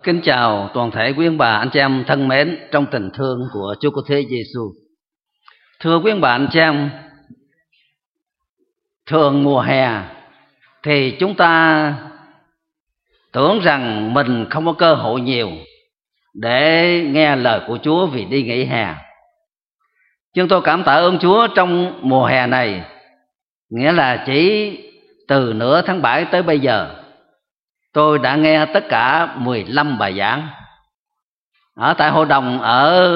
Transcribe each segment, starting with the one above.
Kính chào toàn thể quý ông bà anh chị em thân mến trong tình thương của Chúa Cứu Thế Giêsu. Thưa quý ông bà anh chị em, thường mùa hè thì chúng ta tưởng rằng mình không có cơ hội nhiều để nghe lời của Chúa vì đi nghỉ hè. Nhưng tôi cảm tạ ơn Chúa trong mùa hè này, nghĩa là chỉ từ nửa tháng 7 tới bây giờ, tôi đã nghe tất cả 15 bài giảng. Ở tại hội đồng ở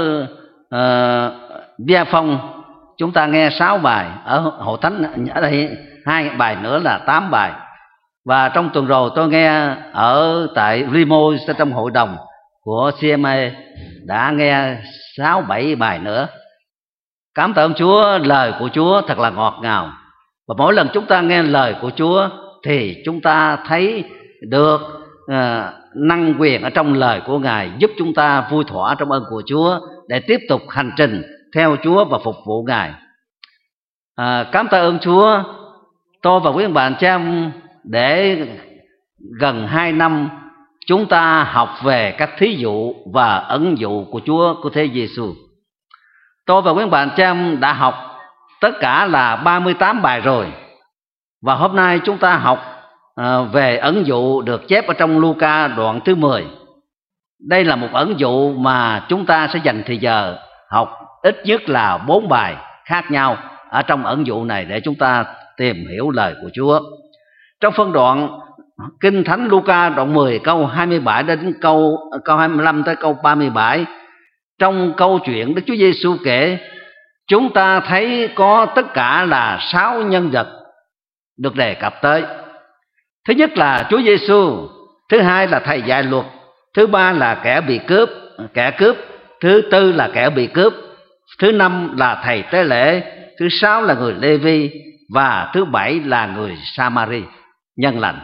Via Phong chúng ta nghe 6 bài, ở Hội Thánh ở đây 2 bài nữa là 8 bài. Và trong tuần rồi tôi nghe ở tại Rimo trong hội đồng của CMA đã nghe 6-7 bài nữa. Cảm tạ ơn Chúa, lời của Chúa thật là ngọt ngào. Và mỗi lần chúng ta nghe lời của Chúa thì chúng ta thấy được năng quyền ở trong lời của Ngài, giúp chúng ta vui thỏa trong ơn của Chúa để tiếp tục hành trình theo Chúa và phục vụ Ngài. Cảm tạ ơn Chúa, tôi và quý ông bà anh chị em để gần 2 năm chúng ta học về các thí dụ và ẩn dụ của Chúa Cứu Thế Giêsu. Tôi và quý ông bà anh chị em đã học tất cả là 38 bài rồi. Và hôm nay chúng ta học về ẩn dụ được chép ở trong Luca đoạn thứ 10. Đây là một ẩn dụ mà chúng ta sẽ dành thời giờ học ít nhất là 4 bài khác nhau ở trong ẩn dụ này để chúng ta tìm hiểu lời của Chúa. Trong phân đoạn Kinh Thánh Luca đoạn 10 câu 27 đến câu 25 tới câu 37, trong câu chuyện Đức Chúa Giêsu kể, chúng ta thấy có tất cả là 6 nhân vật được đề cập tới. Thứ nhất là Chúa Giêsu, thứ hai là thầy dạy luật, thứ ba là kẻ cướp, thứ tư là kẻ bị cướp, thứ năm là thầy tế lễ, thứ sáu là người Lê Vi và thứ 7 là người Samari nhân lành.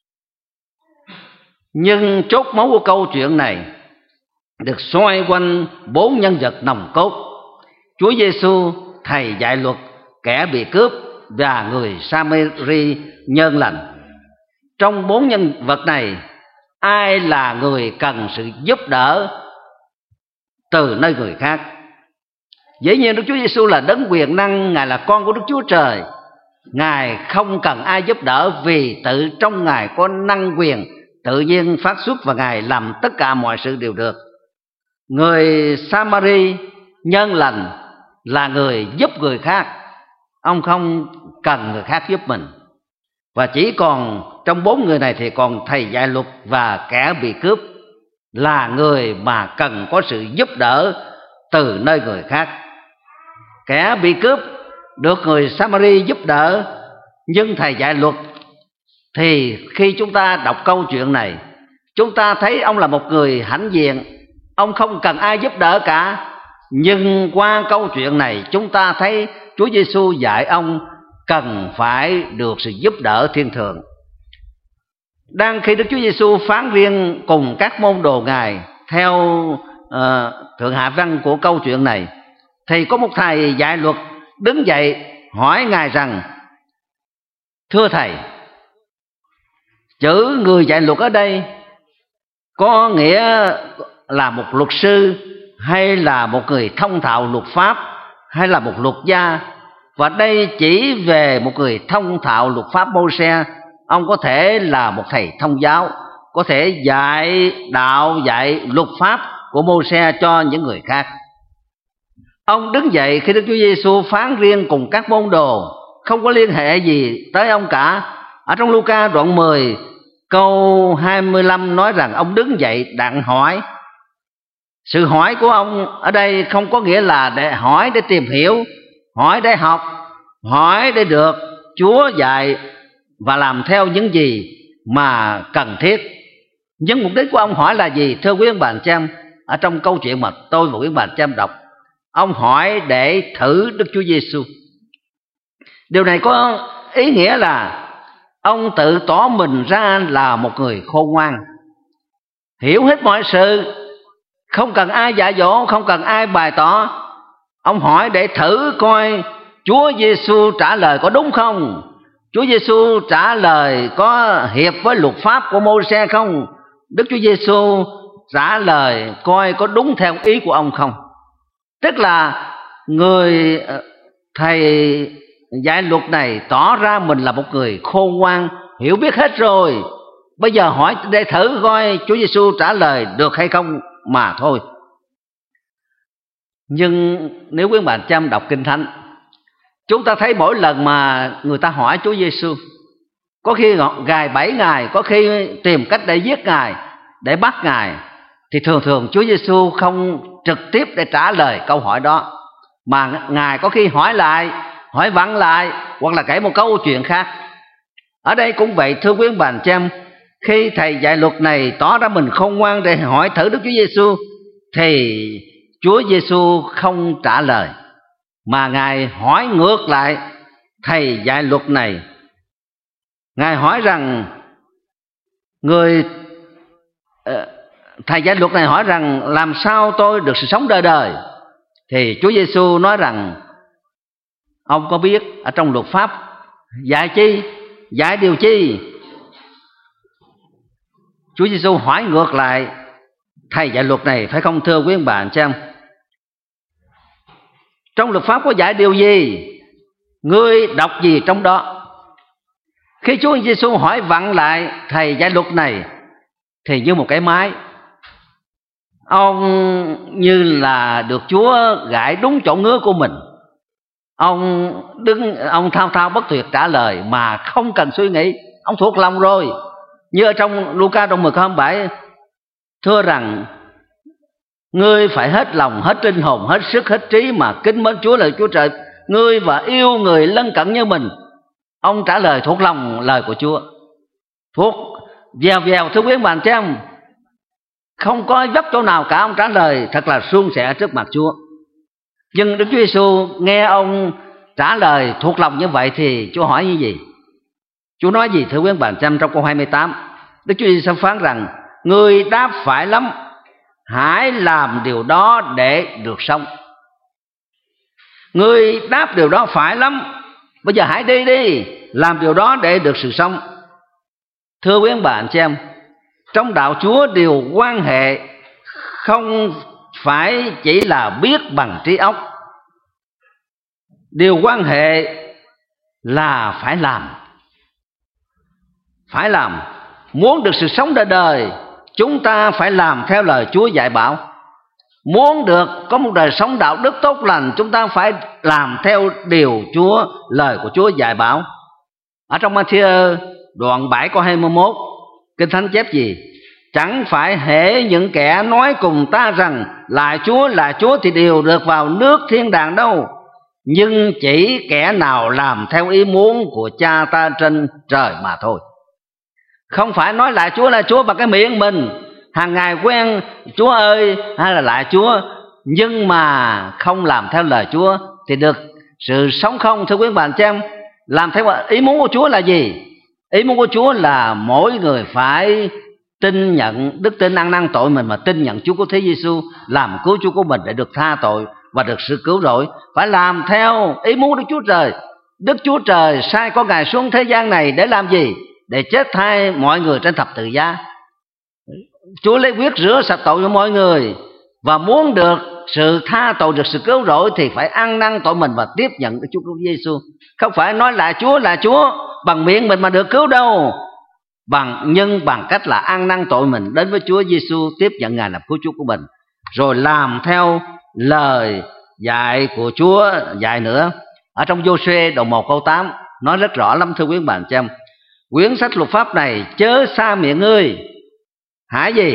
Nhưng chốt mấu của câu chuyện này được xoay quanh 4 nhân vật nòng cốt: Chúa Giêsu, thầy dạy luật, kẻ bị cướp và người Samari nhân lành. Trong 4 nhân vật này, ai là người cần sự giúp đỡ từ nơi người khác? Dĩ nhiên Đức Chúa Giêsu là đấng quyền năng, Ngài là con của Đức Chúa Trời. Ngài không cần ai giúp đỡ vì tự trong Ngài có năng quyền tự nhiên phát xuất và Ngài làm tất cả mọi sự đều được. Người Samari nhân lành là người giúp người khác, ông không cần người khác giúp mình. Và chỉ còn trong 4 người này thì còn thầy dạy luật và kẻ bị cướp là người mà cần có sự giúp đỡ từ nơi người khác. Kẻ bị cướp được người Samari giúp đỡ, nhưng thầy dạy luật thì khi chúng ta đọc câu chuyện này, chúng ta thấy ông là một người hãnh diện, ông không cần ai giúp đỡ cả. Nhưng qua câu chuyện này chúng ta thấy Chúa Giêsu dạy ông cần phải được sự giúp đỡ thiên thượng. Đang khi Đức Chúa Giêsu phán riêng cùng các môn đồ Ngài theo thượng hạ văn của câu chuyện này, thì có một thầy dạy luật đứng dậy hỏi Ngài rằng: Thưa Thầy, chữ người dạy luật ở đây có nghĩa là một luật sư, hay là một người thông thạo luật pháp, hay là một luật gia? Và đây chỉ về một người thông thạo luật pháp Mô-se. Ông có thể là một thầy thông giáo, có thể dạy đạo, dạy luật pháp của Mô-se cho những người khác. Ông đứng dậy khi Đức Chúa Giêsu phán riêng cùng các môn đồ, không có liên hệ gì tới ông cả. Ở trong Luca đoạn 10 câu 25 nói rằng ông đứng dậy đặng hỏi. Sự hỏi của ông ở đây không có nghĩa là để hỏi để tìm hiểu, hỏi để học, hỏi để được Chúa dạy và làm theo những gì mà cần thiết. Nhưng mục đích của ông hỏi là gì? Thưa quý ông bà anh chị em, ở trong câu chuyện mà tôi và quý ông bà anh chị em đọc, ông hỏi để thử Đức Chúa Giêsu. Điều này có ý nghĩa là ông tự tỏ mình ra là một người khôn ngoan, hiểu hết mọi sự, không cần ai dạy dỗ, không cần ai bày tỏ. Ông hỏi để thử coi Chúa Giêsu trả lời có đúng không, Chúa Giêsu trả lời có hiệp với luật pháp của Mô-se không, Đức Chúa Giêsu trả lời coi có đúng theo ý của ông không. Tức là người thầy dạy luật này tỏ ra mình là một người khôn ngoan, hiểu biết hết rồi. Bây giờ hỏi để thử coi Chúa Giêsu trả lời được hay không mà thôi. Nhưng nếu quý bạn chăm đọc Kinh Thánh, chúng ta thấy mỗi lần mà người ta hỏi Chúa Giêsu, có khi gài bẫy Ngài, có khi tìm cách để giết Ngài, để bắt Ngài, thì thường thường Chúa Giêsu không trực tiếp để trả lời câu hỏi đó, mà Ngài có khi hỏi lại, hỏi vặn lại, hoặc là kể một câu chuyện khác. Ở đây cũng vậy, thưa quý bạn chăm, khi thầy dạy luật này tỏ ra mình khôn ngoan để hỏi thử Đức Chúa Giêsu, thì Chúa Giêsu không trả lời, mà Ngài hỏi ngược lại thầy dạy luật này. Ngài hỏi rằng thầy dạy luật này hỏi rằng làm sao tôi được sự sống đời đời. Thì Chúa Giêsu nói rằng ông có biết ở trong luật pháp dạy chi, dạy điều chi? Chúa Giêsu hỏi ngược lại thầy dạy luật này, phải không thưa quý ông bà anh chị em? Trong luật pháp có dạy điều gì? Ngươi đọc gì trong đó? Khi Chúa Giêsu hỏi vặn lại thầy dạy luật này, thì như một cái máy, ông như là được Chúa gãi đúng chỗ ngứa của mình. Ông thao thao bất tuyệt trả lời mà không cần suy nghĩ, ông thuộc lòng rồi. Như ở trong Luca đoạn 10:27 thưa rằng ngươi phải hết lòng, hết linh hồn, hết sức, hết trí mà kính mến Chúa là Chúa Trời ngươi, và yêu người lân cận như mình. Ông trả lời thuộc lòng lời của Chúa, thuộc vèo thưa quý bạn chị em, không có dấp chỗ nào cả. Ông trả lời thật là suôn sẻ trước mặt Chúa. Nhưng Đức Chúa Giêsu nghe ông trả lời thuộc lòng như vậy thì Chúa hỏi như gì? Chúa nói gì thưa quý bạn chị em? Trong câu 28 Đức Chúa Giêsu phán rằng ngươi đáp phải lắm, hãy làm điều đó để được sống. Ngươi đáp điều đó phải lắm, bây giờ hãy đi làm điều đó để được sự sống. Thưa quý bạn chị em, trong đạo Chúa điều quan hệ không phải chỉ là biết bằng trí óc. Điều quan hệ là phải làm. Phải làm. Muốn được sự sống đời đời, chúng ta phải làm theo lời Chúa dạy bảo. Muốn được có một đời sống đạo đức tốt lành, chúng ta phải làm theo điều lời của Chúa dạy bảo. Ở trong Ma-thi-ơ đoạn 7 câu 21, Kinh Thánh chép gì? Chẳng phải hễ những kẻ nói cùng ta rằng là Chúa thì đều được vào nước thiên đàng đâu, nhưng chỉ kẻ nào làm theo ý muốn của Cha ta trên trời mà thôi. Không phải nói là Chúa bằng cái miệng mình, hàng ngày quen Chúa ơi hay là lại Chúa, nhưng mà không làm theo lời Chúa thì được sự sống không? Thưa quý bạn chị em, làm theo ý muốn của Chúa là gì? Ý muốn của Chúa là mỗi người phải tin nhận đức tin ăn năn tội mình, mà tin nhận Chúa của Thế Giêsu làm cứu Chúa của mình để được tha tội và được sự cứu rỗi. Phải làm theo ý muốn của Đức Chúa Trời. Đức Chúa Trời sai con Ngài xuống thế gian này để làm gì? Để chết thay mọi người trên thập tự giá. Chúa lấy huyết rửa sạch tội của mọi người, và muốn được sự tha tội, được sự cứu rỗi thì phải ăn năn tội mình và tiếp nhận Đức Chúa Giêsu. Không phải nói là Chúa bằng miệng mình mà được cứu đâu, nhưng bằng cách là ăn năn tội mình đến với Chúa Giêsu, tiếp nhận Ngài làm cứu Chúa của mình, rồi làm theo lời dạy của Chúa dạy nữa. Ở trong Giô-suê đoạn 1 câu 8 nói rất rõ lắm thưa quý bạn chị em. Quyển sách luật pháp này chớ xa miệng ngươi, hãy gì?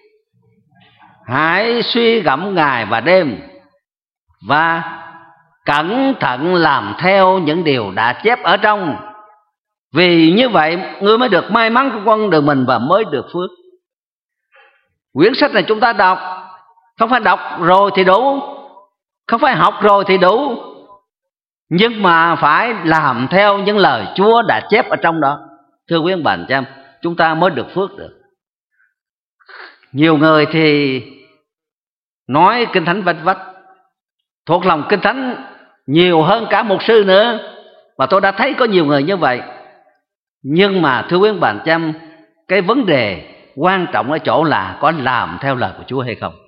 Hãy suy gẫm ngày và đêm, và cẩn thận làm theo những điều đã chép ở trong. Vì như vậy ngươi mới được may mắn của con đường mình và mới được phước. Quyển sách này chúng ta đọc, không phải đọc rồi thì đủ, không phải học rồi thì đủ, nhưng mà phải làm theo những lời Chúa đã chép ở trong đó. Thưa quý ông bà anh chị em, chúng ta mới được phước được. Nhiều người thì nói Kinh Thánh vách vách, thuộc lòng Kinh Thánh nhiều hơn cả mục sư nữa, và tôi đã thấy có nhiều người như vậy. Nhưng mà thưa quý ông bà anh chị em, cái vấn đề quan trọng ở chỗ là có làm theo lời của Chúa hay không.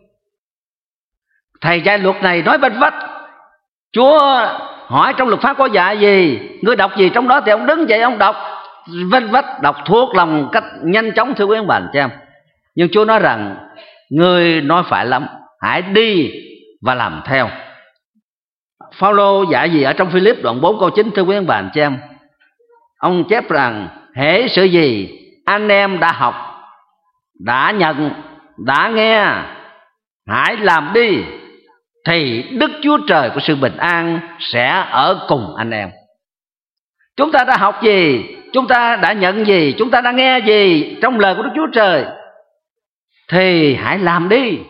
Thầy dạy luật này nói bênh vách. Chúa hỏi trong luật pháp có dạy gì, ngươi đọc gì trong đó thì ông đứng dậy ông đọc vênh vách, đọc thuộc lòng cách nhanh chóng, thưa quý ông bà anh chị em. Nhưng Chúa nói rằng ngươi nói phải lắm, hãy đi và làm theo. Phao-lô dạy gì ở trong Phi-líp đoạn 4 câu 9, thưa quý ông bà anh chị em? Ông chép rằng hễ sự gì anh em đã học, đã nhận, đã nghe, hãy làm đi, thì Đức Chúa Trời của sự bình an sẽ ở cùng anh em. Chúng ta đã học gì, chúng ta đã nhận gì, chúng ta đã nghe gì trong lời của Đức Chúa Trời thì hãy làm đi.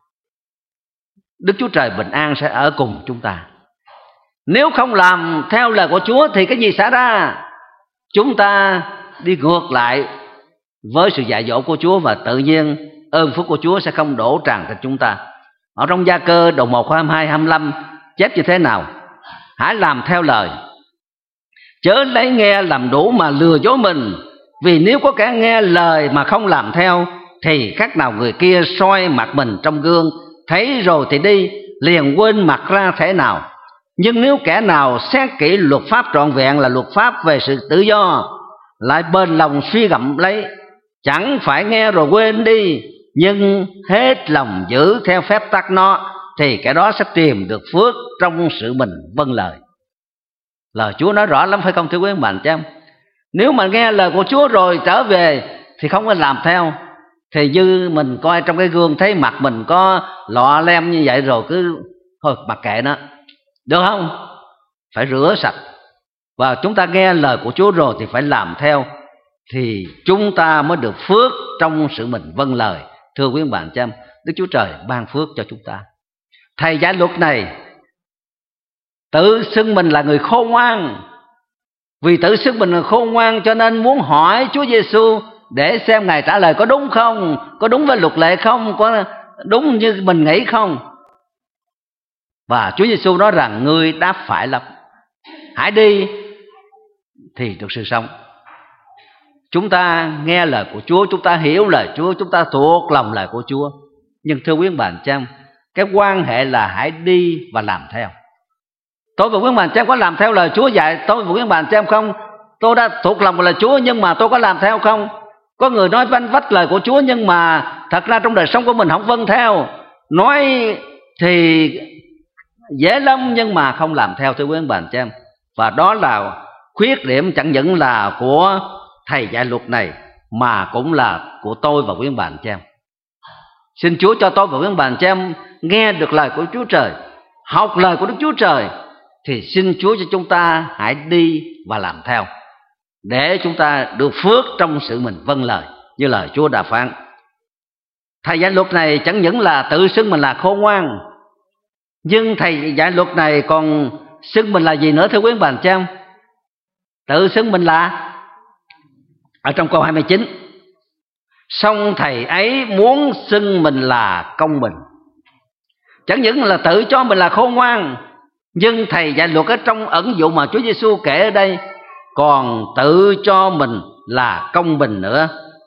Đức Chúa Trời bình an sẽ ở cùng chúng ta. Nếu không làm theo lời của Chúa thì cái gì xảy ra? Chúng ta đi ngược lại với sự dạy dỗ của Chúa, và tự nhiên ơn phước của Chúa sẽ không đổ tràn trên chúng ta. Ở trong Gia Cơ đoạn 1 22 25 chép như thế nào? Hãy làm theo lời, chớ lấy nghe làm đủ mà lừa dối mình. Vì nếu có kẻ nghe lời mà không làm theo, thì khác nào người kia soi mặt mình trong gương, thấy rồi thì đi, liền quên mặt ra thể nào. Nhưng nếu kẻ nào xét kỹ luật pháp trọn vẹn là luật pháp về sự tự do, lại bền lòng suy gẫm lấy, chẳng phải nghe rồi quên đi, nhưng hết lòng giữ theo phép tắc nó, thì kẻ đó sẽ tìm được phước trong sự mình vâng lời. Lời Chúa nói rõ lắm phải không thưa quý ông bà anh chị em? Nếu mà nghe lời của Chúa rồi trở về thì không có làm theo, thì như mình coi trong cái gương thấy mặt mình có lọ lem như vậy rồi cứ thôi mặc kệ nó, được không? Phải rửa sạch. Và chúng ta nghe lời của Chúa rồi thì phải làm theo, thì chúng ta mới được phước trong sự mình vâng lời. Thưa quý ông bà anh chị em, Đức Chúa Trời ban phước cho chúng ta. Thầy dạy luật này tự xưng mình là người khôn ngoan. Vì tự xưng mình là khôn ngoan cho nên muốn hỏi Chúa Giêsu để xem Ngài trả lời có đúng không, có đúng với luật lệ không, có đúng như mình nghĩ không. Và Chúa Giêsu nói rằng ngươi đáp phải lắm, hãy đi thì được sự sống. Chúng ta nghe lời của Chúa, chúng ta hiểu lời Chúa, chúng ta thuộc lòng lời của Chúa. Nhưng thưa quý bà anh chị em, cái quan hệ là hãy đi và làm theo. Tôi và quý bà anh chị em có làm theo lời Chúa dạy tôi và quý bà anh chị em không? Tôi đã thuộc lòng lời Chúa nhưng mà tôi có làm theo không? Có người nói vanh vách lời của Chúa nhưng mà thật ra trong đời sống của mình không vâng theo. Nói thì dễ lắm nhưng mà không làm theo, thưa quý bà anh chị em. Và đó là khuyết điểm chẳng những là của thầy dạy luật này mà cũng là của tôi và quý bà anh chị em. Xin Chúa cho tôi và quý bà anh chị em nghe được lời của Chúa Trời, học lời của Đức Chúa Trời, thì xin Chúa cho chúng ta hãy đi và làm theo, để chúng ta được phước trong sự mình vâng lời như lời Chúa đã phán. Thầy dạy luật này chẳng những là tự xưng mình là khôn ngoan, nhưng thầy dạy luật này còn xưng mình là gì nữa thưa quý bà anh chị em? Tự xưng mình là, ở trong câu 29, song thầy ấy muốn xưng mình là công bình. Chẳng những là tự cho mình là khôn ngoan, nhưng thầy dạy luật ở trong ẩn dụ mà Chúa Giêsu kể ở đây còn tự cho mình là công bình nữa.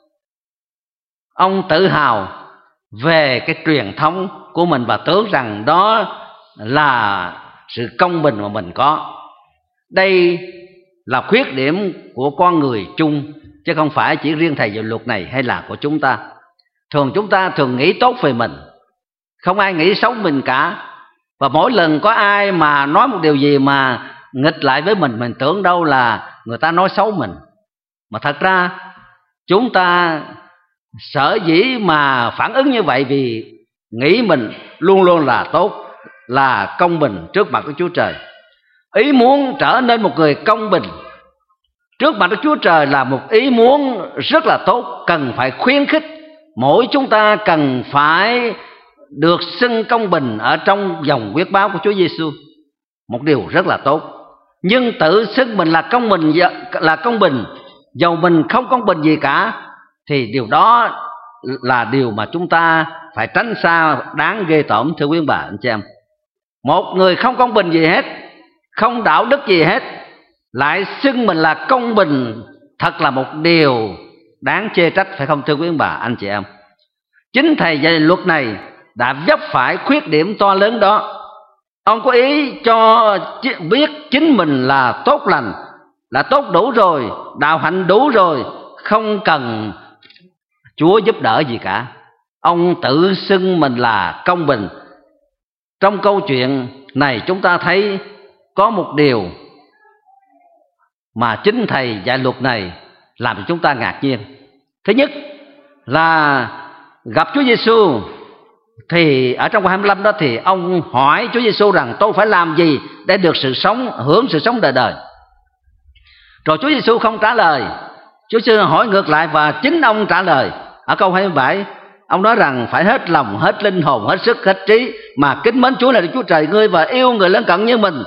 Ông tự hào về cái truyền thống của mình và tưởng rằng đó là sự công bình mà mình có. Đây là khuyết điểm của con người chung, chứ không phải chỉ riêng thầy dạy luật này hay là của chúng ta. Chúng ta thường nghĩ tốt về mình, không ai nghĩ xấu mình cả. Và mỗi lần có ai mà nói một điều gì mà nghịch lại với mình tưởng đâu là người ta nói xấu mình. Mà thật ra chúng ta sở dĩ mà phản ứng như vậy vì nghĩ mình luôn luôn là tốt, là công bình trước mặt của Chúa Trời. Ý muốn trở nên một người công bình trước mặt của Chúa Trời là một ý muốn rất là tốt, cần phải khuyến khích. Mỗi chúng ta cần phải được xưng công bình ở trong dòng huyết báo của Chúa Giêsu, một điều rất là tốt. Nhưng tự xưng mình là công bình dầu mình không công bình gì cả, thì điều đó là điều mà chúng ta phải tránh xa, đáng ghê tởm thưa quý bà anh chị em. Một người không công bình gì hết, không đạo đức gì hết, lại xưng mình là công bình, thật là một điều đáng chê trách, phải không thưa quý bà anh chị em? Chính thầy dạy luật này đã vấp phải khuyết điểm to lớn đó. Ông có ý cho biết chính mình là tốt lành, là tốt đủ rồi, đạo hạnh đủ rồi, không cần Chúa giúp đỡ gì cả. Ông tự xưng mình là công bình. Trong câu chuyện này chúng ta thấy có một điều mà chính thầy dạy luật này làm cho chúng ta ngạc nhiên. Thứ nhất là gặp Chúa Giêsu, thì ở trong câu 25 đó thì ông hỏi Chúa Giêsu rằng tôi phải làm gì để được sự sống, hưởng sự sống đời đời. Rồi Chúa Giêsu không trả lời. Chúa Giêsu hỏi ngược lại và chính ông trả lời. Ở câu 27 ông nói rằng phải hết lòng, hết linh hồn, hết sức, hết trí mà kính mến Chúa là Đức Chúa Trời ngươi và yêu người lân cận như mình.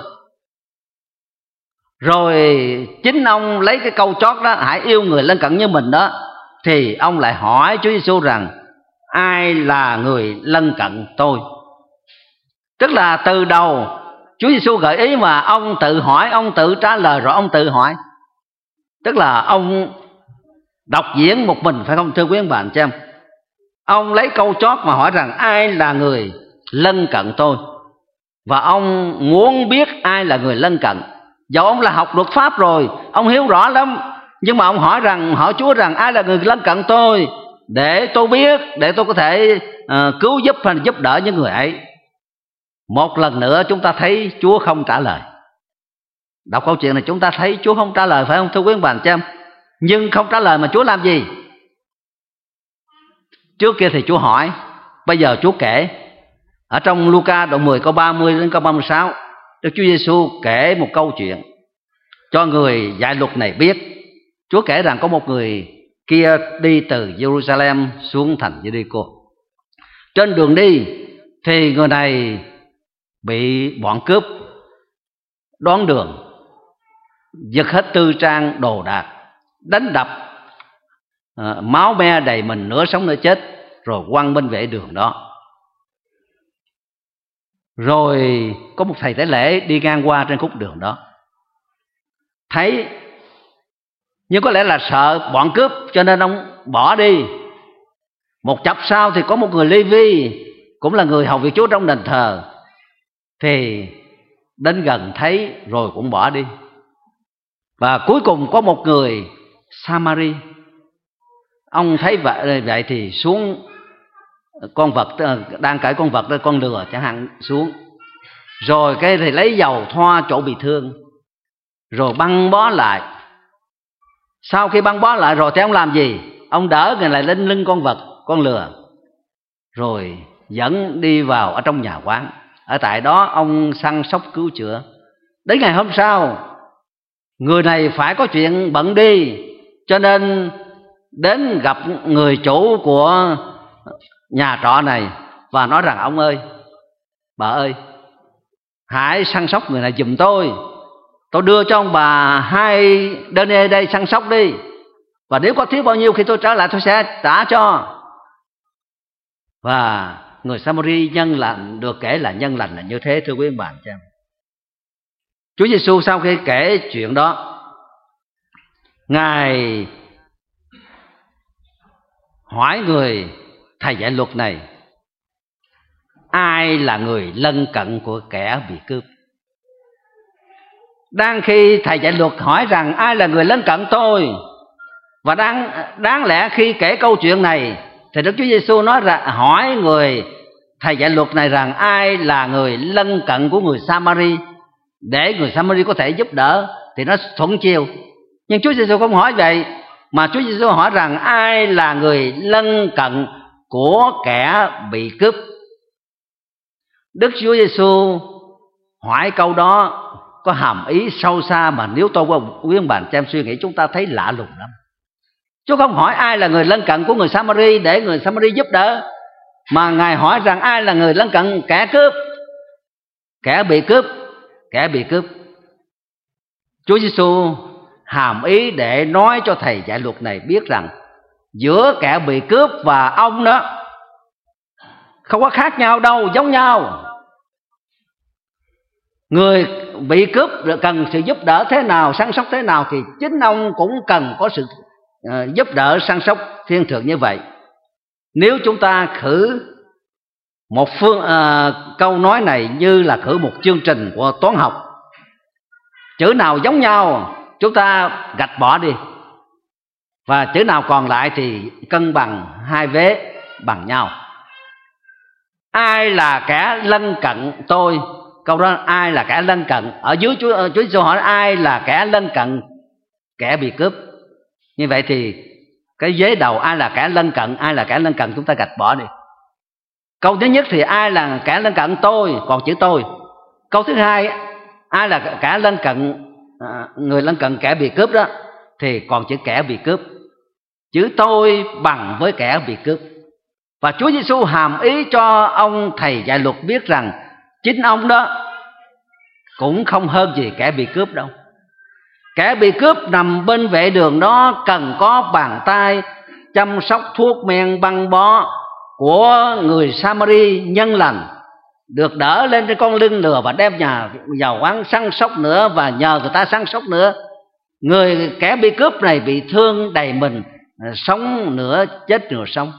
Rồi chính ông lấy cái câu chót đó, hãy yêu người lân cận như mình đó, thì ông lại hỏi Chúa Giêsu rằng ai là người lân cận tôi. Tức là từ đầu Chúa Giêsu gợi ý mà ông tự hỏi, ông tự trả lời rồi ông tự hỏi. Tức là ông đọc diễn một mình, phải không thưa quý bạn chị em? Ông lấy câu chót mà hỏi rằng ai là người lân cận tôi, và ông muốn biết ai là người lân cận. Dẫu ông là học luật pháp rồi, ông hiểu rõ lắm, nhưng mà ông hỏi Chúa rằng ai là người lân cận tôi, để tôi biết, để tôi có thể cứu giúp hay giúp đỡ những người ấy. Một lần nữa chúng ta thấy Chúa không trả lời. Đọc câu chuyện này chúng ta thấy Chúa không trả lời, phải không thưa quý bạn chị em? Nhưng không trả lời mà Chúa làm gì? Trước kia thì Chúa hỏi, bây giờ Chúa kể. Ở trong Luca đoạn 10 câu 30 đến câu 36, Đức Chúa Giêsu kể một câu chuyện cho người dạy luật này biết. Chúa kể rằng có một người kia đi từ Jerusalem xuống thành Jericho. Trên đường đi thì người này bị bọn cướp đón đường, giật hết tư trang đồ đạc, đánh đập, máu me đầy mình, nửa sống nửa chết, rồi quăng bên vệ đường đó. Rồi có một thầy tế lễ đi ngang qua trên khúc đường đó, thấy, nhưng có lẽ là sợ bọn cướp cho nên ông bỏ đi. Một chập sau thì có một người Lê-vi, cũng là người hầu việc Chúa trong đền thờ, thì đến gần thấy rồi cũng bỏ đi. Và cuối cùng có một người Samari, ông thấy vậy thì xuống con vật, đang cởi con vật, con lừa chẳng hạn, xuống. Rồi cái thì lấy dầu thoa chỗ bị thương, rồi băng bó lại. Sau khi băng bó lại rồi thì ông làm gì? Ông đỡ người lại lên lưng con vật, con lừa, rồi dẫn đi vào ở trong nhà quán. Ở tại đó ông săn sóc cứu chữa. Đến ngày hôm sau, người này phải có chuyện bận đi, cho nên đến gặp người chủ của nhà trọ này và nói rằng ông ơi, bà ơi, hãy săn sóc người này giùm tôi đưa cho ông bà 2 đơn e đây săn sóc đi, và nếu có thiếu bao nhiêu khi tôi trở lại tôi sẽ trả cho. Và người Samari nhân lành, được kể là nhân lành là như thế thưa quý bạn chị em. Chúa Giêsu sau khi kể chuyện đó, Ngài hỏi người thầy dạy luật này ai là người lân cận của kẻ bị cướp. Đang khi thầy dạy luật hỏi rằng ai là người lân cận tôi, và đáng lẽ khi kể câu chuyện này thì Đức Chúa Giêsu nói rằng hỏi người thầy dạy luật này rằng ai là người lân cận của người Samari, để người Samari có thể giúp đỡ, thì nó thuận chiều. Nhưng Chúa Giêsu không hỏi vậy, mà Chúa Giêsu hỏi rằng ai là người lân cận của kẻ bị cướp. Đức Chúa Giêsu hỏi câu đó có hàm ý sâu xa mà nếu tôi và quý ông bà chị em suy nghĩ chúng ta thấy lạ lùng lắm. Chúa không hỏi ai là người lân cận của người Samari để người Samari giúp đỡ, mà Ngài hỏi rằng ai là người lân cận kẻ cướp, kẻ bị cướp, kẻ bị cướp. Chúa Giêsu hàm ý để nói cho thầy dạy luật này biết rằng giữa kẻ bị cướp và ông đó không có khác nhau đâu, giống nhau. Người bị cướp cần sự giúp đỡ thế nào, săn sóc thế nào, thì chính ông cũng cần có sự giúp đỡ săn sóc thiên thượng như vậy. Nếu chúng ta khử một câu nói này như là khử một chương trình của toán học, chữ nào giống nhau chúng ta gạch bỏ đi, và chữ nào còn lại thì cân bằng hai vế bằng nhau. Ai là kẻ lân cận tôi? Câu đó ai là kẻ lân cận? Ở dưới Chúa Giêsu hỏi ai là kẻ lân cận kẻ bị cướp. Như vậy thì cái vế đầu ai là kẻ lân cận, ai là kẻ lân cận chúng ta gạch bỏ đi. Câu thứ nhất thì ai là kẻ lân cận tôi, còn chữ tôi. Câu thứ hai ai là kẻ lân cận người lân cận kẻ bị cướp đó, thì còn chữ kẻ bị cướp. Chữ tôi bằng với kẻ bị cướp. Và Chúa Giêsu hàm ý cho ông thầy dạy luật biết rằng chính ông đó cũng không hơn gì kẻ bị cướp đâu. Kẻ bị cướp nằm bên vệ đường đó cần có bàn tay chăm sóc thuốc men băng bó của người Samari nhân lành, được đỡ lên trên con lưng lừa và đem nhà giàu quán săn sóc nữa, và nhờ người ta săn sóc nữa. Kẻ bị cướp này bị thương đầy mình, sống nửa chết nửa sống.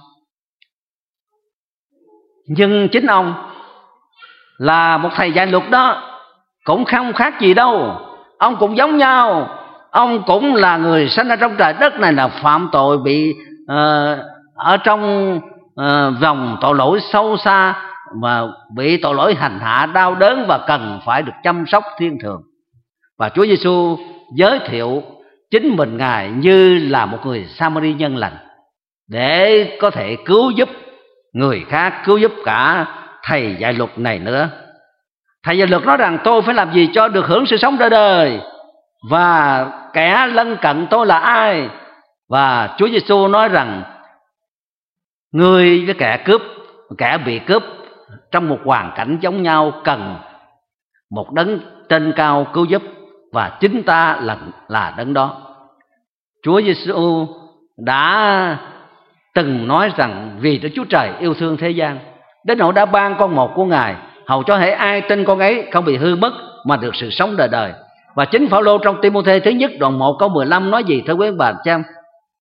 Nhưng chính ông là một thầy dạy luật đó cũng không khác gì đâu. Ông cũng giống nhau. Ông cũng là người sinh ra trong trời đất này, là phạm tội, bị ở trong vòng tội lỗi sâu xa, và bị tội lỗi hành hạ đau đớn, và cần phải được chăm sóc thiên thường. Và Chúa Giêsu giới thiệu chính mình Ngài như là một người Samari nhân lành, để có thể cứu giúp người khác, cứu giúp cả thầy dạy luật này nữa. Thầy dạy luật nói rằng tôi phải làm gì cho được hưởng sự sống đời đời, và kẻ lân cận tôi là ai? Và Chúa Giêsu nói rằng người với kẻ bị cướp trong một hoàn cảnh giống nhau cần một đấng trên cao cứu giúp, và chính ta là đấng đó. Chúa Giêsu đã từng nói rằng vì Đức Chúa Trời yêu thương thế gian đến nỗi đã ban con một của Ngài, hầu cho hễ ai tin con ấy không bị hư mất mà được sự sống đời đời. Và chính Phao-lô trong Ti-mô-thê thứ nhất đoạn 1 câu 15 nói gì thưa quý bà chị em?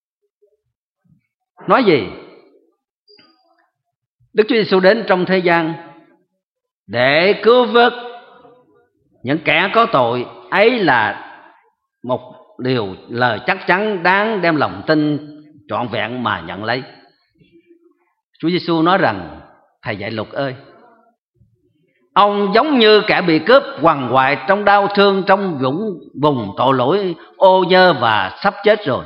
Nói gì? Đức Chúa Giêsu đến trong thế gian để cứu vớt những kẻ có tội, ấy là một điều lời chắc chắn đáng đem lòng tin trọn vẹn mà nhận lấy. Chúa Giêsu nói rằng thầy dạy luật ơi, ông giống như kẻ bị cướp quằn quại trong đau thương, trong vùng tội lỗi ô nhơ và sắp chết rồi.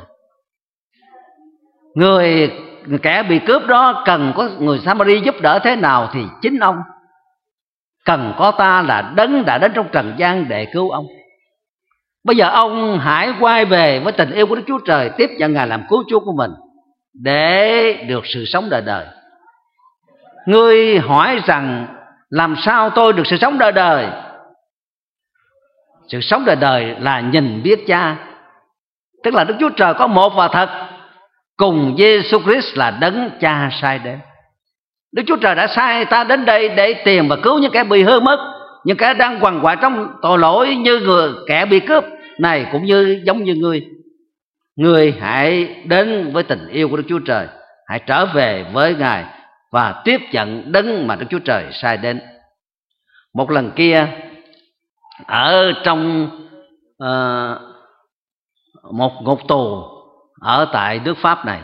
Kẻ bị cướp đó cần có người Samari giúp đỡ thế nào thì chính ông cần có ta là đấng đã đến trong trần gian để cứu ông. Bây giờ ông hãy quay về với tình yêu của Đức Chúa Trời, tiếp nhận Ngài làm cứu Chúa của mình để được sự sống đời đời. Ngươi hỏi rằng làm sao tôi được sự sống đời đời? Sự sống đời đời là nhìn biết Cha, tức là Đức Chúa Trời có một và thật, cùng Giêsu Christ là đấng Cha sai đến. Đức Chúa Trời đã sai ta đến đây để tìm và cứu những kẻ bị hư mất, những kẻ đang quằn quại trong tội lỗi như kẻ bị cướp này, cũng giống như ngươi. Ngươi hãy đến với tình yêu của Đức Chúa Trời, hãy trở về với Ngài và tiếp nhận đấng mà Đức Chúa Trời sai đến. Một lần kia ở trong một ngục tù ở tại nước Pháp này,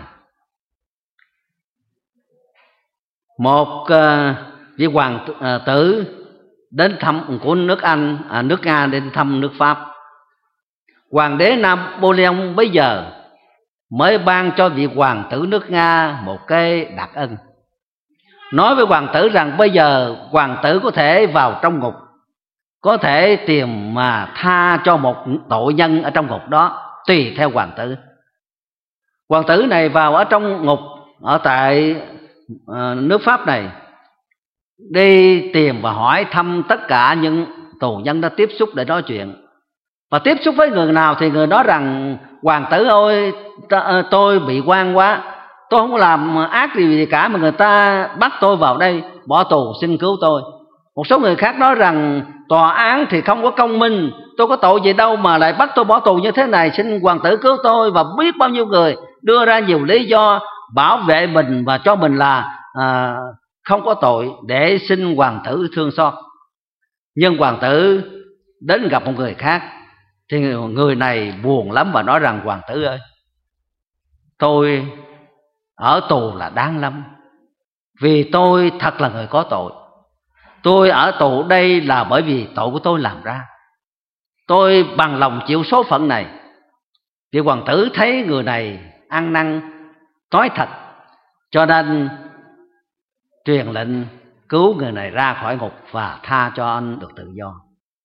một vị hoàng tử đến thăm của nước Nga đến thăm nước Pháp. Hoàng đế Napoleon bây giờ mới ban cho vị hoàng tử nước Nga một cái đặc ân, nói với hoàng tử rằng bây giờ hoàng tử có thể vào trong ngục, có thể tìm mà tha cho một tội nhân ở trong ngục đó, tùy theo hoàng tử. Hoàng tử này vào ở trong ngục ở tại nước Pháp này, đi tìm và hỏi thăm tất cả những tù nhân đã tiếp xúc để nói chuyện. Và tiếp xúc với người nào thì người nói rằng hoàng tử ơi, tôi bị oan quá, tôi không làm ác gì cả mà người ta bắt tôi vào đây bỏ tù, xin cứu tôi. Một số người khác nói rằng tòa án thì không có công minh, tôi có tội gì đâu mà lại bắt tôi bỏ tù như thế này, xin hoàng tử cứu tôi. Và biết bao nhiêu người đưa ra nhiều lý do bảo vệ mình và cho mình là không có tội để xin hoàng tử thương xót. Nhưng hoàng tử đến gặp một người khác thì người này buồn lắm và nói rằng: hoàng tử ơi, tôi ở tù là đáng lắm, vì tôi thật là người có tội. Tôi ở tù đây là bởi vì tội của tôi làm ra. Tôi bằng lòng chịu số phận này. Vì hoàng tử thấy người này ăn năn nói thật, cho nên truyền lệnh cứu người này ra khỏi ngục và tha cho anh được tự do.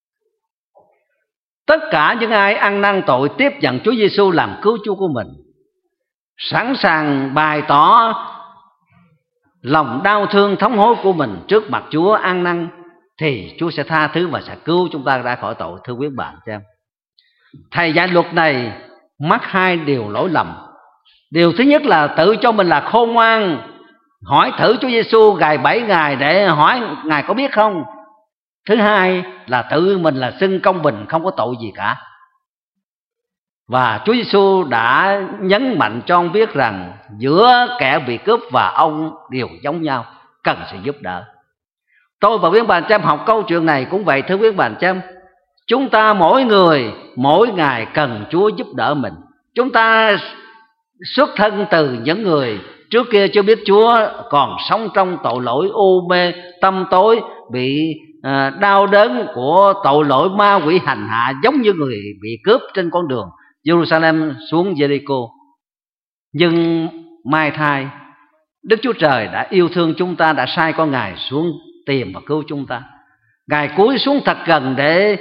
Tất cả những ai ăn năn tội tiếp nhận Chúa Giêsu làm cứu Chúa của mình, sẵn sàng bày tỏ lòng đau thương thống hối của mình trước mặt Chúa ăn năn, thì Chúa sẽ tha thứ và sẽ cứu chúng ta ra khỏi tội. Thưa quý bạn chị em, thầy dạy luật này mắc hai điều lỗi lầm. Điều thứ nhất là tự cho mình là khôn ngoan, hỏi thử Chúa Giêsu gài bẫy Ngài để hỏi Ngài có biết không. Thứ hai là tự mình là xưng công bình, không có tội gì cả. Và Chúa Giêsu đã nhấn mạnh cho ông biết rằng giữa kẻ bị cướp và ông đều giống nhau, cần sự giúp đỡ. Tôi và quý bạn chị em học câu chuyện này cũng vậy. Thưa quý bạn chị em, chúng ta mỗi người mỗi ngày cần Chúa giúp đỡ mình. Chúng ta xuất thân từ những người trước kia chưa biết Chúa, còn sống trong tội lỗi u mê tâm tối, bị đau đớn của tội lỗi ma quỷ hành hạ, giống như người bị cướp trên con đường Jerusalem xuống Jericho. Nhưng mai thai Đức Chúa Trời đã yêu thương chúng ta, đã sai con Ngài xuống tìm và cứu chúng ta. Ngài cúi xuống thật gần để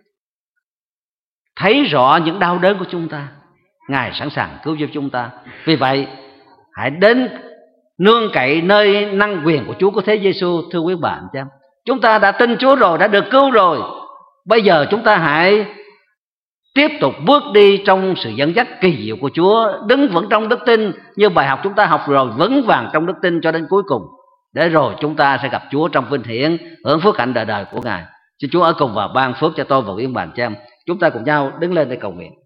thấy rõ những đau đớn của chúng ta. Ngài sẵn sàng cứu giúp chúng ta. Vì vậy hãy đến nương cậy nơi năng quyền của Chúa của Thế Giêsu. Thưa quý bạn chị em, chúng ta đã tin Chúa rồi, đã được cứu rồi. Bây giờ chúng ta hãy tiếp tục bước đi trong sự dẫn dắt kỳ diệu của Chúa, đứng vững trong đức tin như bài học chúng ta học rồi, vững vàng trong đức tin cho đến cuối cùng, để rồi chúng ta sẽ gặp Chúa trong vinh hiển, hưởng phước hạnh đời đời của Ngài. Xin Chúa ở cùng và ban phước cho tôi và quý bạn chị em. Chúng ta cùng nhau đứng lên để cầu nguyện.